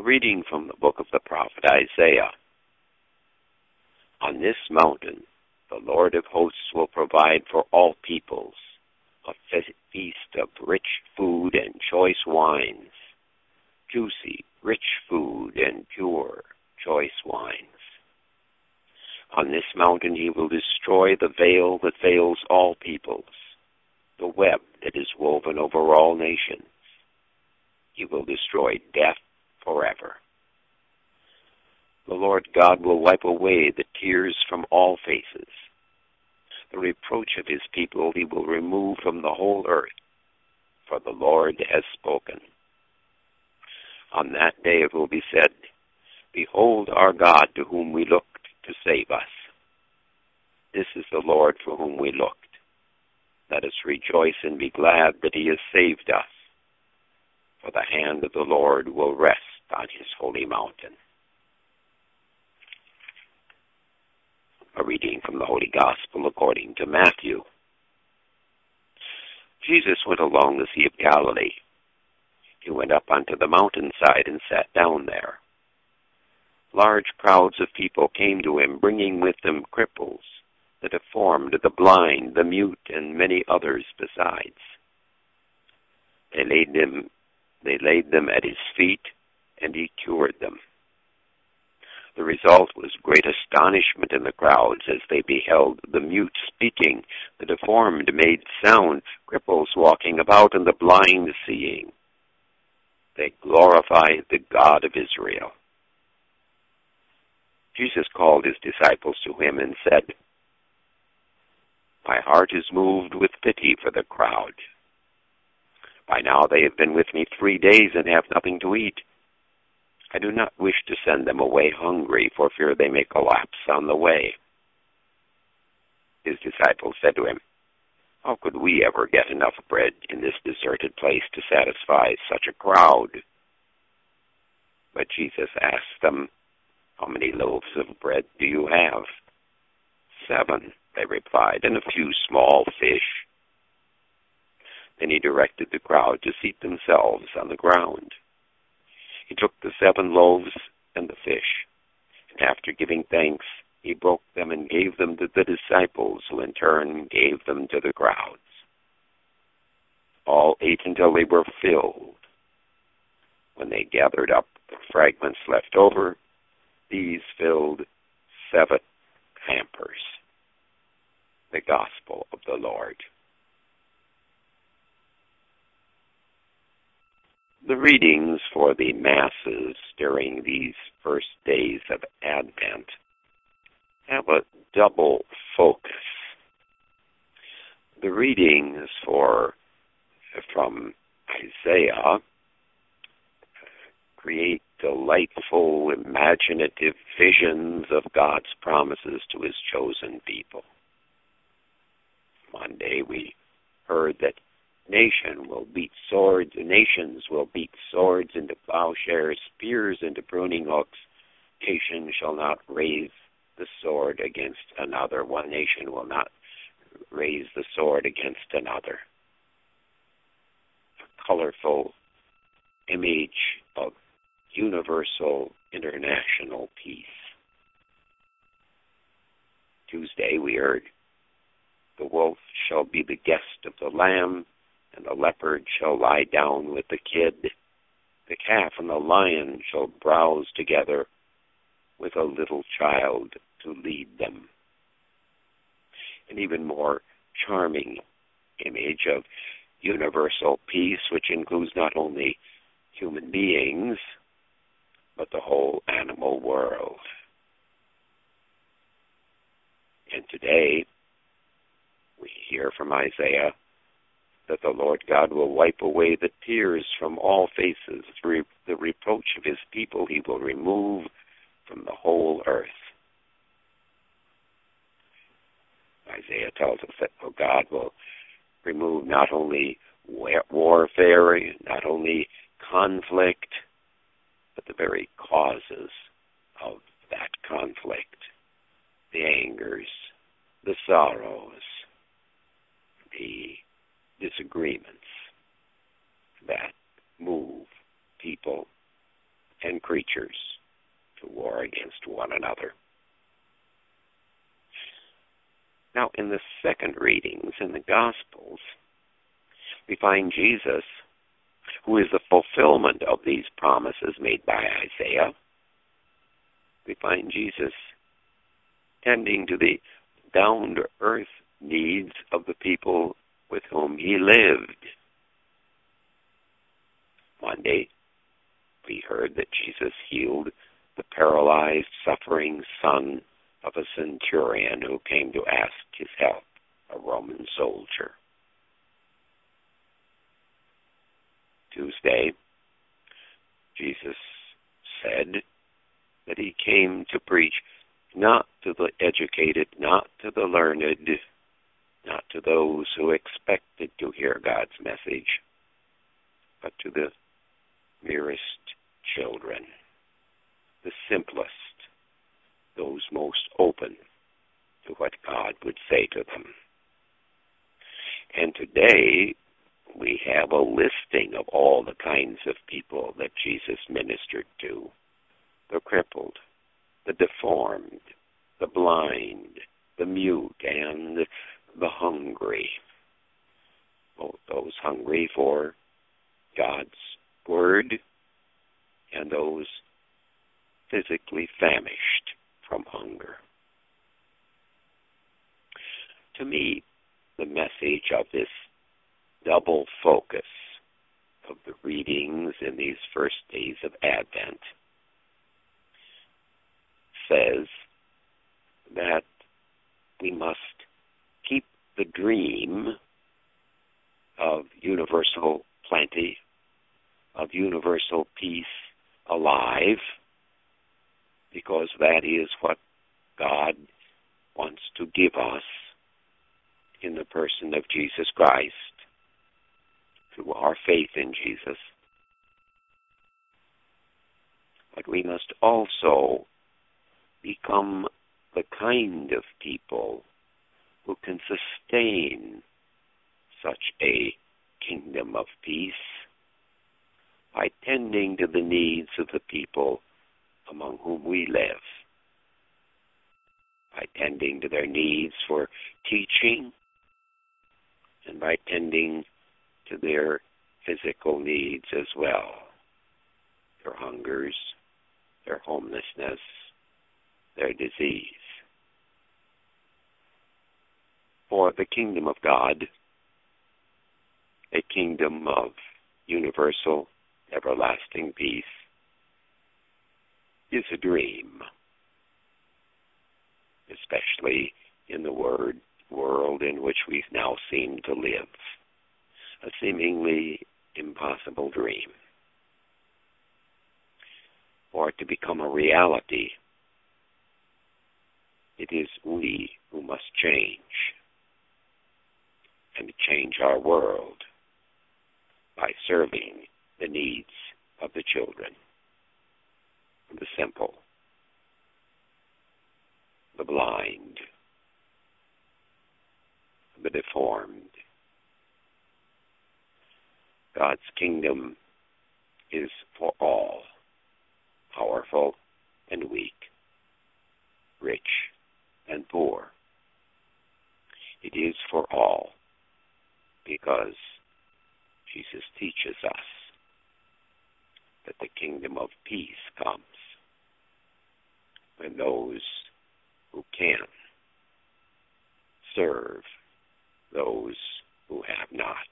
reading from the book of the prophet Isaiah. On this mountain, the Lord of hosts will provide for all peoples a feast of rich food and choice wines, juicy, rich food and pure, choice wines. On this mountain he will destroy the veil that veils all peoples, the web that is woven over all nations. He will destroy death forever. The Lord God will wipe away the tears from all faces. The reproach of his people he will remove from the whole earth, for the Lord has spoken. On that day it will be said, Behold our God to whom we looked to save us. This is the Lord for whom we looked. Let us rejoice and be glad that he has saved us. For the hand of the Lord will rest on his holy mountain. A reading from the Holy Gospel according to Matthew. Jesus went along the Sea of Galilee. He went up onto the mountainside and sat down there. Large crowds of people came to him, bringing with them cripples, the deformed, the blind, the mute, and many others besides. They laid them at his feet, and he cured them. The result was great astonishment in the crowds as they beheld the mute speaking, the deformed made sound, cripples walking about, and the blind seeing. They glorified the God of Israel. Jesus called his disciples to him and said, My heart is moved with pity for the crowd. By now they have been with me 3 days and have nothing to eat. I do not wish to send them away hungry, for fear they may collapse on the way. His disciples said to him, How could we ever get enough bread in this deserted place to satisfy such a crowd? But Jesus asked them, How many loaves of bread do you have? 7, they replied, and a few small fish. Then he directed the crowd to seat themselves on the ground. He took the 7 loaves and the fish, and after giving thanks, he broke them and gave them to the disciples, who in turn gave them to the crowds. All ate until they were filled. When they gathered up the fragments left over, these filled 7 hampers. The Gospel of the Lord. The readings for the Masses during these first days of Advent have a double focus. The readings from Isaiah create delightful, imaginative visions of God's promises to his chosen people. Monday we heard that nations will beat swords into plowshares, spears into pruning hooks. Nation shall not raise the sword against another. One nation will not raise the sword against another. A colorful image of universal international peace. Tuesday we heard, the wolf shall be the guest of the lamb, and the leopard shall lie down with the kid. The calf and the lion shall browse together, with a little child to lead them. An even more charming image of universal peace, which includes not only human beings, but the whole animal world. And today, we hear from Isaiah that the Lord God will wipe away the tears from all faces. The reproach of his people he will remove from the whole earth. Isaiah tells us that God will remove not only warfare, not only conflict, but the very causes of that conflict, the angers, the sorrows, the disagreements that move people and creatures to war against one another. Now, in the second readings in the Gospels, we find Jesus, who is the fulfillment of these promises made by Isaiah. We find Jesus tending to the down-to-earth needs of the people with whom he lived. Monday, we heard that Jesus healed the paralyzed, suffering son of a centurion who came to ask his help, a Roman soldier. Tuesday, Jesus said that he came to preach not to the educated, not to the learned, not to those who expected to hear God's message, but to the merest children, the simplest, those most open to what God would say to them. And today, we have a listing of all the kinds of people that Jesus ministered to: the crippled, the deformed, the blind, the mute, and the hungry. Both those hungry for God's word and those physically famished from hunger. To me, the message of this double focus of the readings in these first days of Advent says that we must keep the dream of universal plenty, of universal peace alive, because that is what God wants to give us in the person of Jesus Christ through our faith in Jesus. But we must also become the kind of people who can sustain such a kingdom of peace by tending to the needs of the people among whom we live, by tending to their needs for teaching, and by tending to their physical needs as well, their hungers, their homelessness, their disease. For the kingdom of God, a kingdom of universal, everlasting peace, is a dream, especially in the world in which we now seem to live, a seemingly impossible dream. For it to become a reality, it is we who must change, and change our world by serving the needs of the children, the simple, the blind, the deformed. God's kingdom is for all, powerful and weak, rich and poor. It is for all, because Jesus teaches us that the kingdom of peace comes when those who can serve those who have not.